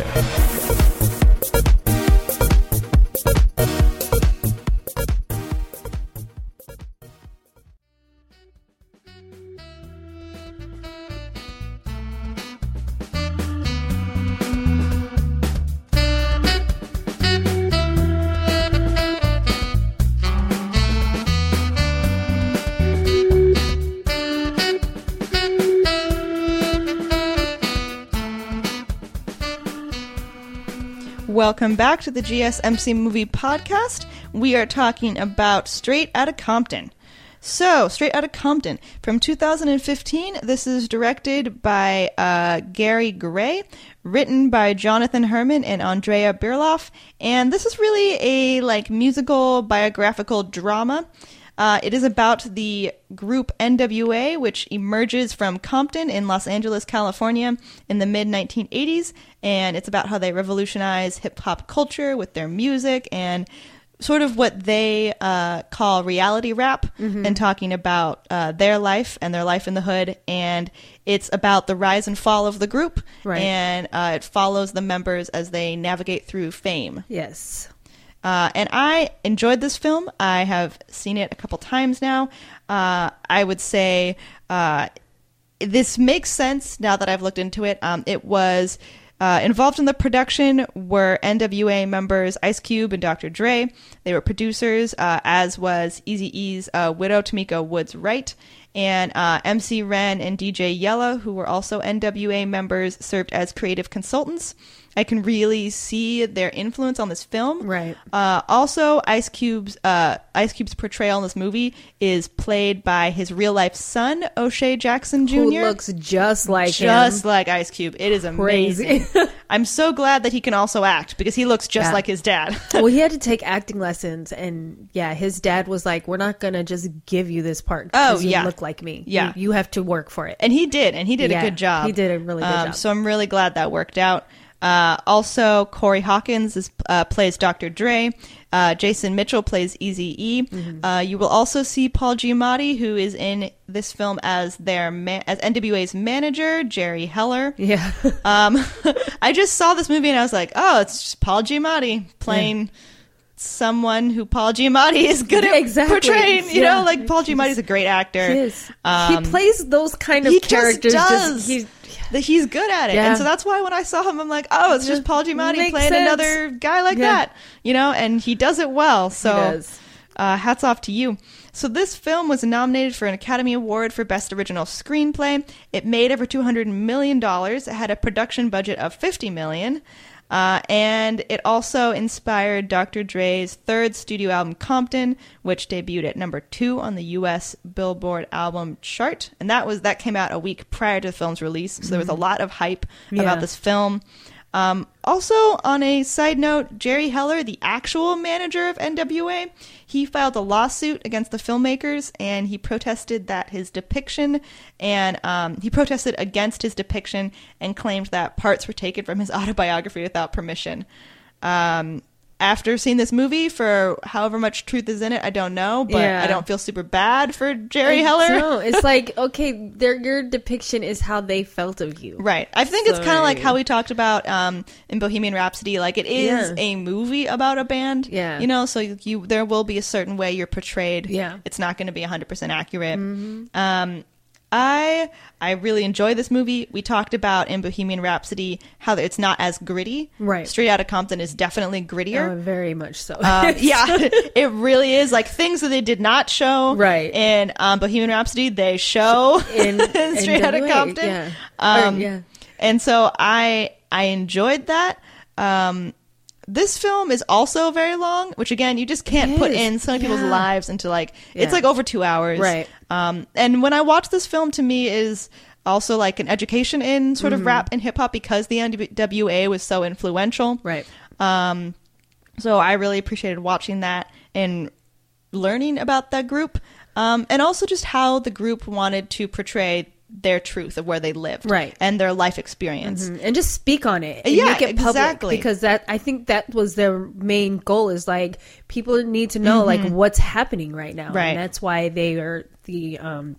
[SPEAKER 2] Welcome back to the G S M C Movie Podcast. We are talking about Straight Outta Compton. So, Straight Outta Compton from two thousand fifteen. This is directed by uh, Gary Gray, written by Jonathan Herman and Andrea Birloff, and this is really a like musical biographical drama. Uh, it is about the group N W A, which emerges from Compton in Los Angeles, California in the mid nineteen eighties, and it's about how they revolutionize hip-hop culture with their music and sort of what they uh, call reality rap, mm-hmm. and talking about uh, their life and their life in the hood, and it's about the rise and fall of the group,
[SPEAKER 3] right.
[SPEAKER 2] and uh, it follows the members as they navigate through fame.
[SPEAKER 3] Yes.
[SPEAKER 2] Uh, and I enjoyed this film. I have seen it a couple times now. Uh, I would say uh, this makes sense now that I've looked into it. Um, it was uh, involved in the production were N W A members Ice Cube and Doctor Dre. They were producers, uh, as was Eazy-E's uh, widow, Tamika Woods Wright. And uh, M C Ren and D J Yella, who were also N W A members, served as creative consultants. I can really see their influence on this film.
[SPEAKER 3] Right.
[SPEAKER 2] Uh, also, Ice Cube's uh, Ice Cube's portrayal in this movie is played by his real life son, O'Shea Jackson Junior
[SPEAKER 3] Who looks just like
[SPEAKER 2] just
[SPEAKER 3] him.
[SPEAKER 2] Just like Ice Cube. It is amazing.
[SPEAKER 3] Crazy.
[SPEAKER 2] I'm so glad that he can also act, because he looks just
[SPEAKER 3] yeah.
[SPEAKER 2] like his dad.
[SPEAKER 3] Well, he had to take acting lessons, and yeah, his dad was like, "We're not gonna just give you this part because
[SPEAKER 2] oh,
[SPEAKER 3] you
[SPEAKER 2] yeah.
[SPEAKER 3] look like me.
[SPEAKER 2] Yeah,
[SPEAKER 3] you, you have to work for it."
[SPEAKER 2] And he did, and he did
[SPEAKER 3] yeah,
[SPEAKER 2] a good job.
[SPEAKER 3] He did a really good
[SPEAKER 2] um,
[SPEAKER 3] job.
[SPEAKER 2] So I'm really glad that worked out. Uh, also, Corey Hawkins is, uh, plays Doctor Dre. Uh, Jason Mitchell plays Eazy-E. Mm-hmm. Uh, you will also see Paul Giamatti, who is in this film as their ma- as N W A's manager, Jerry Heller.
[SPEAKER 3] Yeah.
[SPEAKER 2] um, I just saw this movie and I was like, oh, it's just Paul Giamatti playing yeah. someone who Paul Giamatti is good at
[SPEAKER 3] exactly.
[SPEAKER 2] portraying. You
[SPEAKER 3] yeah.
[SPEAKER 2] know, like Paul Giamatti's a great actor.
[SPEAKER 3] He is.
[SPEAKER 2] Um,
[SPEAKER 3] he plays those kind of
[SPEAKER 2] he
[SPEAKER 3] characters.
[SPEAKER 2] Just does.
[SPEAKER 3] Just, he's,
[SPEAKER 2] that he's good at it.
[SPEAKER 3] Yeah.
[SPEAKER 2] And so that's why when I saw him, I'm like, oh, it's just Paul Giamatti
[SPEAKER 3] Makes
[SPEAKER 2] playing
[SPEAKER 3] sense.
[SPEAKER 2] another guy like
[SPEAKER 3] yeah.
[SPEAKER 2] that, you know, and he does it well. So
[SPEAKER 3] he does.
[SPEAKER 2] Uh, hats off to you. So this film was nominated for an Academy Award for Best Original Screenplay. It made over two hundred million dollars. It had a production budget of fifty million dollars. Uh, and it also inspired Doctor Dre's third studio album, Compton, which debuted at number two on the U S Billboard album chart. And that was that came out a week prior to the film's release. So there was a lot of hype
[SPEAKER 3] yeah.
[SPEAKER 2] about this film. Um, also, on a side note, Jerry Heller, the actual manager of N W A, he filed a lawsuit against the filmmakers, and he protested that his depiction, and um, he protested against his depiction and claimed that parts were taken from his autobiography without permission. Um, after seeing this movie, for however much truth is in it, I don't know, but
[SPEAKER 3] Yeah.
[SPEAKER 2] I don't feel super bad for Jerry
[SPEAKER 3] I
[SPEAKER 2] Heller.
[SPEAKER 3] don't. It's like, okay, their your depiction is how they felt of you.
[SPEAKER 2] Right. I think it's kind of like
[SPEAKER 3] Sorry.
[SPEAKER 2] how we talked about um, in Bohemian Rhapsody. Like, it is
[SPEAKER 3] Yeah.
[SPEAKER 2] a movie about a band.
[SPEAKER 3] Yeah.
[SPEAKER 2] You know, so you, you there will be a certain way you're portrayed.
[SPEAKER 3] Yeah.
[SPEAKER 2] It's not going to be one hundred percent accurate. Um, I I really enjoy this movie. We talked about in Bohemian Rhapsody how it's not as gritty.
[SPEAKER 3] Right.
[SPEAKER 2] Straight Outta Compton is definitely grittier.
[SPEAKER 3] Oh, very much so.
[SPEAKER 2] Um, yeah, it really is. Like, things that they did not show
[SPEAKER 3] Right.
[SPEAKER 2] in um, Bohemian Rhapsody, they show
[SPEAKER 3] In-
[SPEAKER 2] in Straight Outta
[SPEAKER 3] N W A,
[SPEAKER 2] Compton.
[SPEAKER 3] yeah.
[SPEAKER 2] Um,
[SPEAKER 3] Or, yeah.
[SPEAKER 2] And so I I enjoyed that. Um, this film is also very long, which again, you just can't
[SPEAKER 3] It
[SPEAKER 2] put
[SPEAKER 3] is.
[SPEAKER 2] in some people's
[SPEAKER 3] Yeah.
[SPEAKER 2] lives into like, it's
[SPEAKER 3] Yeah.
[SPEAKER 2] like over two hours.
[SPEAKER 3] Right.
[SPEAKER 2] Um, and when I watched this film, to me is also like an education in sort
[SPEAKER 3] Mm-hmm.
[SPEAKER 2] of rap and hip hop, because the N W A was so influential.
[SPEAKER 3] Right.
[SPEAKER 2] Um, so I really appreciated watching that and learning about that group. Um, and also just how the group wanted to portray their truth of where they lived.
[SPEAKER 3] Right.
[SPEAKER 2] And their life experience.
[SPEAKER 3] Mhm. And just speak on it. And
[SPEAKER 2] Yeah,
[SPEAKER 3] make it public,
[SPEAKER 2] exactly.
[SPEAKER 3] because that I think that was their main goal, is like people need to know like what's happening right now.
[SPEAKER 2] Right.
[SPEAKER 3] And that's why they are the um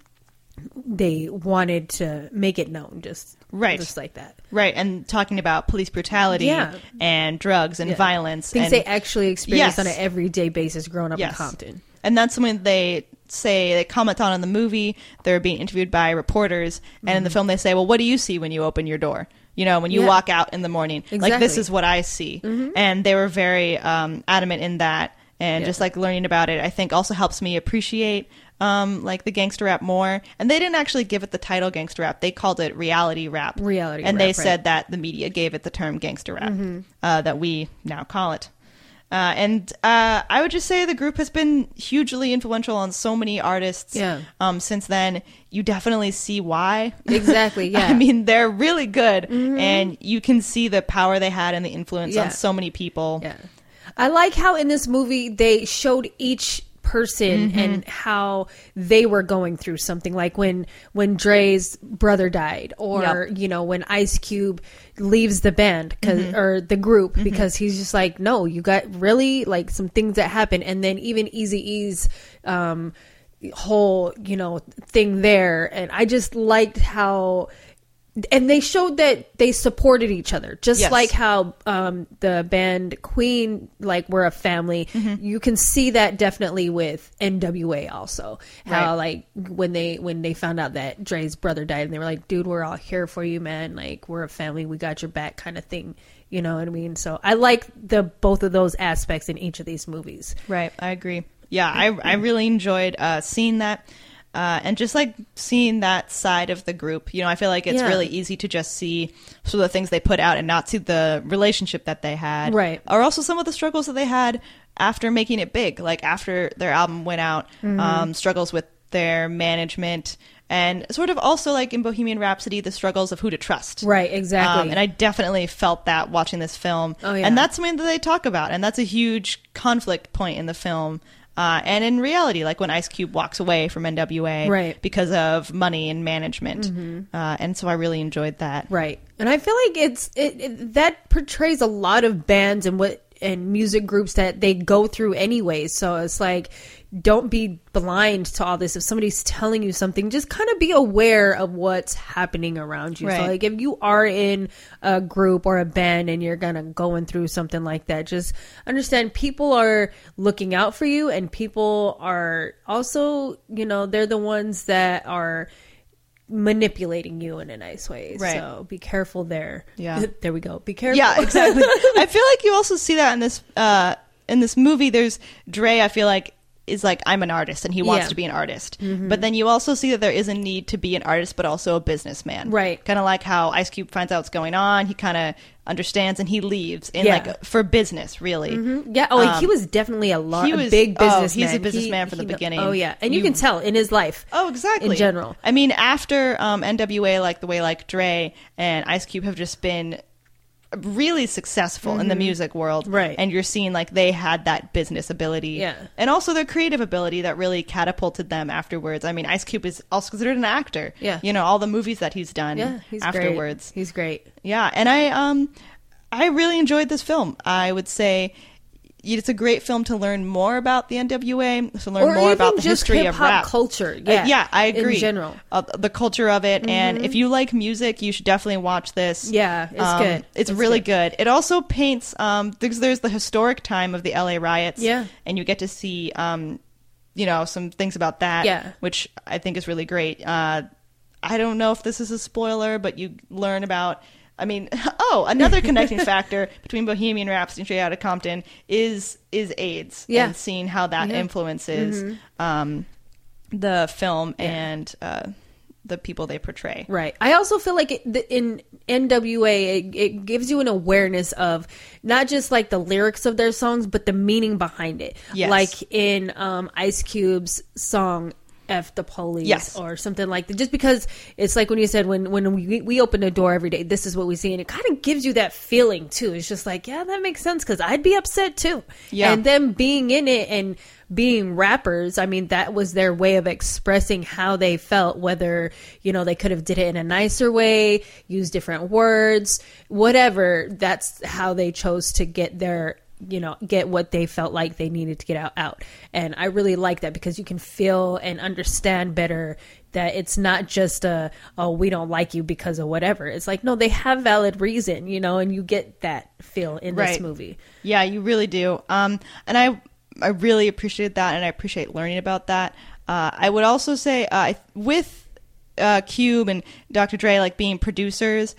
[SPEAKER 3] they wanted to make it known, just
[SPEAKER 2] Right.
[SPEAKER 3] just like that.
[SPEAKER 2] Right. And talking about police brutality
[SPEAKER 3] Yeah.
[SPEAKER 2] and drugs and
[SPEAKER 3] Yeah.
[SPEAKER 2] violence.
[SPEAKER 3] Things
[SPEAKER 2] and,
[SPEAKER 3] they actually experience
[SPEAKER 2] Yes.
[SPEAKER 3] on an everyday basis growing up
[SPEAKER 2] Yes.
[SPEAKER 3] in Compton.
[SPEAKER 2] And that's something they say, they comment on in the movie. They're being interviewed by reporters. And in the film, they say, well, what do you see when you open your door? You know, when you
[SPEAKER 3] Yeah.
[SPEAKER 2] walk out in the morning, like, this
[SPEAKER 3] Exactly.
[SPEAKER 2] is what I see. And they were very um, adamant in that. And
[SPEAKER 3] Yeah.
[SPEAKER 2] just like learning about it, I think also helps me appreciate um, like the gangster rap more. And they didn't actually give it the title gangster rap. They called it reality rap.
[SPEAKER 3] Reality
[SPEAKER 2] And
[SPEAKER 3] rap,
[SPEAKER 2] they
[SPEAKER 3] right.
[SPEAKER 2] said that the media gave it the term gangster rap uh, that we now call it. Uh, and uh, I would just say the group has been hugely influential on so many artists.
[SPEAKER 3] Yeah.
[SPEAKER 2] Um, since then, you definitely see why.
[SPEAKER 3] Exactly, yeah.
[SPEAKER 2] I mean, they're really good, and you can see the power they had and the influence
[SPEAKER 3] Yeah.
[SPEAKER 2] on so many people.
[SPEAKER 3] Yeah. I like how in this movie they showed each person
[SPEAKER 2] Mm-hmm.
[SPEAKER 3] and how they were going through something, like when when Dre's brother died, or
[SPEAKER 2] Yep.
[SPEAKER 3] you know, when Ice Cube leaves the band 'cause,
[SPEAKER 2] Mm-hmm.
[SPEAKER 3] or the group, because he's just like, no, you got really like some things that happen. And then even Eazy-E's um whole, you know, thing there. And I just liked how, and they showed that they supported each other, just
[SPEAKER 2] Yes.
[SPEAKER 3] like how um, the band Queen, like, we're a family.
[SPEAKER 2] Mm-hmm.
[SPEAKER 3] You can see that definitely with N W A also. How
[SPEAKER 2] Right.
[SPEAKER 3] like when they when they found out that Dre's brother died, and they were like, "Dude, we're all here for you, man. Like, we're a family. We got your back," kind of thing. You know what I mean? So I like the both of those aspects in each of these movies.
[SPEAKER 2] Right, I agree. Yeah, I I really enjoyed uh, seeing that. Uh, and just like seeing that side of the group, you know, I feel like it's
[SPEAKER 3] Yeah.
[SPEAKER 2] really easy to just see some of the things they put out and not see the relationship that they had.
[SPEAKER 3] Right.
[SPEAKER 2] Or also some of the struggles that they had after making it big, like after their album went out,
[SPEAKER 3] Mm-hmm.
[SPEAKER 2] um, struggles with their management, and sort of also like in Bohemian Rhapsody, the struggles of who to trust.
[SPEAKER 3] Right, exactly.
[SPEAKER 2] Um, and I definitely felt that watching this film.
[SPEAKER 3] Oh, yeah.
[SPEAKER 2] And that's something that they talk about. And that's a huge conflict point in the film. Uh, and in reality, like when Ice Cube walks away from N W A
[SPEAKER 3] Right.
[SPEAKER 2] because of money and management. Uh, and so I really enjoyed that.
[SPEAKER 3] Right. And I feel like it's it, it that portrays a lot of bands and what and music groups that they go through anyways. So it's like, don't be blind to all this. If somebody's telling you something, just kind of be aware of what's happening around you.
[SPEAKER 2] Right.
[SPEAKER 3] So like if you are in a group or a band and you're gonna going through something like that, just understand people are looking out for you, and people are also, you know, they're the ones that are manipulating you in a nice way.
[SPEAKER 2] Right.
[SPEAKER 3] So be careful there.
[SPEAKER 2] Yeah.
[SPEAKER 3] There we go. Be careful.
[SPEAKER 2] Yeah, exactly. I feel like you also see that in this uh, in this movie. There's Dre, I feel like, is like, I'm an artist, and he wants
[SPEAKER 3] Yeah.
[SPEAKER 2] to be an artist. But then you also see that there is a need to be an artist, but also a businessman.
[SPEAKER 3] Right.
[SPEAKER 2] Kind of like how Ice Cube finds out what's going on. He kind of understands, and he leaves in
[SPEAKER 3] Yeah.
[SPEAKER 2] like for business, really.
[SPEAKER 3] Yeah. Oh,
[SPEAKER 2] Um,
[SPEAKER 3] he was definitely a lot,
[SPEAKER 2] he
[SPEAKER 3] a
[SPEAKER 2] was-
[SPEAKER 3] big
[SPEAKER 2] oh,
[SPEAKER 3] businessman.
[SPEAKER 2] he's a businessman from the
[SPEAKER 3] kno-
[SPEAKER 2] beginning.
[SPEAKER 3] Oh yeah, and you,
[SPEAKER 2] You-
[SPEAKER 3] can tell in his life.
[SPEAKER 2] Oh, exactly.
[SPEAKER 3] In general.
[SPEAKER 2] I mean, after um, N W A, like the way like Dre and Ice Cube have just been really successful mm-hmm. in the music world.
[SPEAKER 3] Right.
[SPEAKER 2] And you're seeing like they had that business ability.
[SPEAKER 3] Yeah.
[SPEAKER 2] And also their creative ability that really catapulted them afterwards. I mean, Ice Cube is also considered an actor.
[SPEAKER 3] Yeah.
[SPEAKER 2] You know, all the movies that he's done
[SPEAKER 3] yeah, he's
[SPEAKER 2] afterwards.
[SPEAKER 3] Great. He's great.
[SPEAKER 2] Yeah. And I um I really enjoyed this film. I would say it's a great film to learn more about the N W A, to learn
[SPEAKER 3] or
[SPEAKER 2] more about the history
[SPEAKER 3] hip-hop
[SPEAKER 2] of rap
[SPEAKER 3] culture. Yeah,
[SPEAKER 2] uh, yeah, I agree.
[SPEAKER 3] In general,
[SPEAKER 2] uh, the culture of it, mm-hmm. and if you like music, you should definitely watch this.
[SPEAKER 3] Yeah, it's
[SPEAKER 2] um,
[SPEAKER 3] good.
[SPEAKER 2] It's,
[SPEAKER 3] it's
[SPEAKER 2] really
[SPEAKER 3] good.
[SPEAKER 2] good. It also paints um, there's there's the historic time of the L A riots.
[SPEAKER 3] Yeah,
[SPEAKER 2] and you get to see um, you know, some things about that.
[SPEAKER 3] Yeah,
[SPEAKER 2] which I think is really great. Uh, I don't know if this is a spoiler, but you learn about. I mean, oh, another connecting factor between Bohemian Rhapsody and Straight Outta Compton is is AIDS.
[SPEAKER 3] Yeah.
[SPEAKER 2] And seeing how that
[SPEAKER 3] yeah.
[SPEAKER 2] influences
[SPEAKER 3] mm-hmm.
[SPEAKER 2] um, the film
[SPEAKER 3] yeah.
[SPEAKER 2] and uh, the people they portray.
[SPEAKER 3] Right. I also feel like it, the, in N W A, it, it gives you an awareness of not just like the lyrics of their songs, but the meaning behind it.
[SPEAKER 2] Yes.
[SPEAKER 3] Like in um, Ice Cube's song, F the Police,
[SPEAKER 2] yes.
[SPEAKER 3] or something like that. Just because it's like when you said when when we we open the door every day, this is what we see, and it kind of gives you that feeling too. It's just like, yeah, that makes sense because I'd be upset too.
[SPEAKER 2] Yeah.
[SPEAKER 3] And them being in it and being rappers, I mean, that was their way of expressing how they felt. Whether you know they could have did it in a nicer way, use different words, whatever. That's how they chose to get their. you know, get what they felt like they needed to get out, out. And I really like that because you can feel and understand better that it's not just a, oh, we don't like you because of whatever. It's like, no, they have valid reason, you know, and you get that feel in
[SPEAKER 2] right.
[SPEAKER 3] this movie.
[SPEAKER 2] Yeah, you really do. Um, and I, I really appreciate that. And I appreciate learning about that. Uh, I would also say, uh, with, Uh, Cube and Doctor Dre like being producers,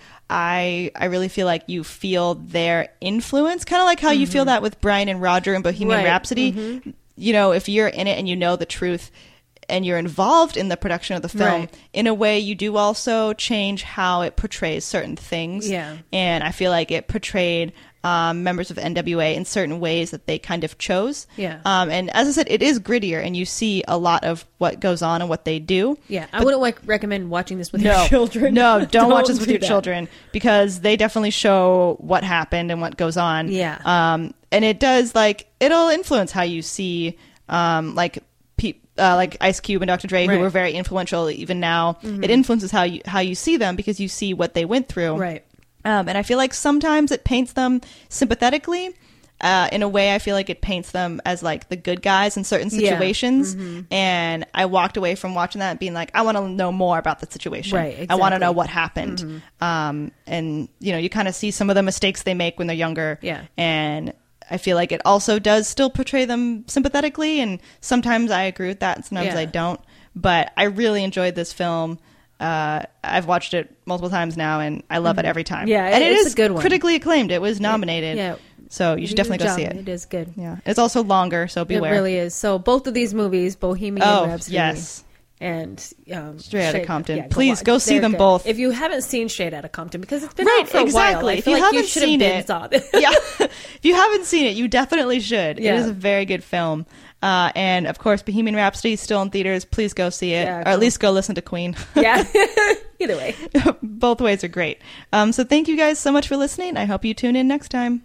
[SPEAKER 2] I I really feel like you feel their influence, kind of like how mm-hmm. you feel that with Brian and Roger and Bohemian
[SPEAKER 3] right.
[SPEAKER 2] Rhapsody.
[SPEAKER 3] Mm-hmm.
[SPEAKER 2] You know, if you're in it and you know the truth and you're involved in the production of the film,
[SPEAKER 3] right.
[SPEAKER 2] in a way you do also change how it portrays certain things.
[SPEAKER 3] Yeah.
[SPEAKER 2] And I feel like it portrayed um, members of N W A in certain ways that they kind of chose.
[SPEAKER 3] Yeah.
[SPEAKER 2] Um, and as I said, it is grittier, and you see a lot of what goes on and what they do.
[SPEAKER 3] Yeah. I
[SPEAKER 2] but,
[SPEAKER 3] wouldn't like recommend watching this with
[SPEAKER 2] no,
[SPEAKER 3] your children.
[SPEAKER 2] No, don't, don't watch this with
[SPEAKER 3] do
[SPEAKER 2] your
[SPEAKER 3] that.
[SPEAKER 2] children because they definitely show what happened and what goes on.
[SPEAKER 3] Yeah.
[SPEAKER 2] Um, and it does like it'll influence how you see um like pe- uh, like Ice Cube and Doctor Dre,
[SPEAKER 3] right.
[SPEAKER 2] who were very influential even now.
[SPEAKER 3] Mm-hmm.
[SPEAKER 2] It influences how you how you see them because you see what they went through.
[SPEAKER 3] Right.
[SPEAKER 2] Um, and I feel like sometimes it paints them sympathetically. Uh, in a way, I feel like it paints them as like the good guys in certain situations.
[SPEAKER 3] Yeah. Mm-hmm.
[SPEAKER 2] And I walked away from watching that being like, I want to know more about the situation.
[SPEAKER 3] Right, exactly.
[SPEAKER 2] I want to know what happened.
[SPEAKER 3] Mm-hmm.
[SPEAKER 2] Um, and, you know, you kind of see some of the mistakes they make when they're younger.
[SPEAKER 3] Yeah.
[SPEAKER 2] And I feel like it also does still portray them sympathetically. And sometimes I agree with that and sometimes
[SPEAKER 3] yeah.
[SPEAKER 2] I don't. But I really enjoyed this film. Uh, I've watched it multiple times now, and I love mm-hmm. it every time.
[SPEAKER 3] Yeah,
[SPEAKER 2] and it
[SPEAKER 3] it's
[SPEAKER 2] is
[SPEAKER 3] a good one.
[SPEAKER 2] Critically acclaimed. It was nominated.
[SPEAKER 3] Yeah,
[SPEAKER 2] so you should definitely go see it.
[SPEAKER 3] It is good.
[SPEAKER 2] Yeah, it's also longer, so beware.
[SPEAKER 3] It really is. So both of these movies, Bohemian
[SPEAKER 2] oh,
[SPEAKER 3] Rhapsody,
[SPEAKER 2] yes,
[SPEAKER 3] and um,
[SPEAKER 2] Straight Outta Compton.
[SPEAKER 3] Yeah,
[SPEAKER 2] Please
[SPEAKER 3] go,
[SPEAKER 2] go see
[SPEAKER 3] They're
[SPEAKER 2] them
[SPEAKER 3] good.
[SPEAKER 2] both.
[SPEAKER 3] If you haven't seen Straight Outta Compton, because it's been
[SPEAKER 2] right,
[SPEAKER 3] out for a
[SPEAKER 2] exactly.
[SPEAKER 3] while, I
[SPEAKER 2] if
[SPEAKER 3] feel
[SPEAKER 2] you
[SPEAKER 3] like
[SPEAKER 2] haven't
[SPEAKER 3] you should have
[SPEAKER 2] seen
[SPEAKER 3] been
[SPEAKER 2] it,
[SPEAKER 3] saw it.
[SPEAKER 2] yeah, if you haven't seen it, you definitely should.
[SPEAKER 3] Yeah.
[SPEAKER 2] It is a very good film. Uh, and of course, Bohemian Rhapsody is still in theaters. Please go see it,
[SPEAKER 3] Yeah,
[SPEAKER 2] or
[SPEAKER 3] cool.
[SPEAKER 2] at least go listen to Queen.
[SPEAKER 3] Yeah, either way.
[SPEAKER 2] Both ways are great. Um, so thank you guys so much for listening. I hope you tune in next time.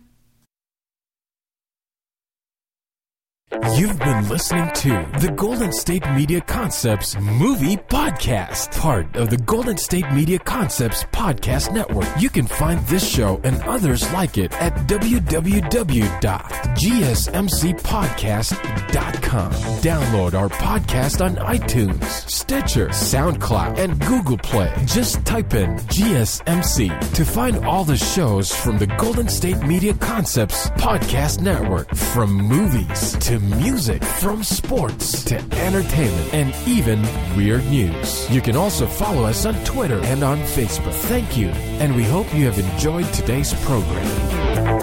[SPEAKER 1] You've been listening to the Golden State Media Concepts Movie Podcast, part of the Golden State Media Concepts Podcast Network. You can find this show and others like it at w w w dot g s m c podcast dot com. Download our podcast on iTunes, Stitcher, SoundCloud, and Google Play. Just type in G S M C to find all the shows from the Golden State Media Concepts Podcast Network, from movies to music, from sports to entertainment, and even weird news. You can also follow us on Twitter and on Facebook. Thank you, and we hope you have enjoyed today's program.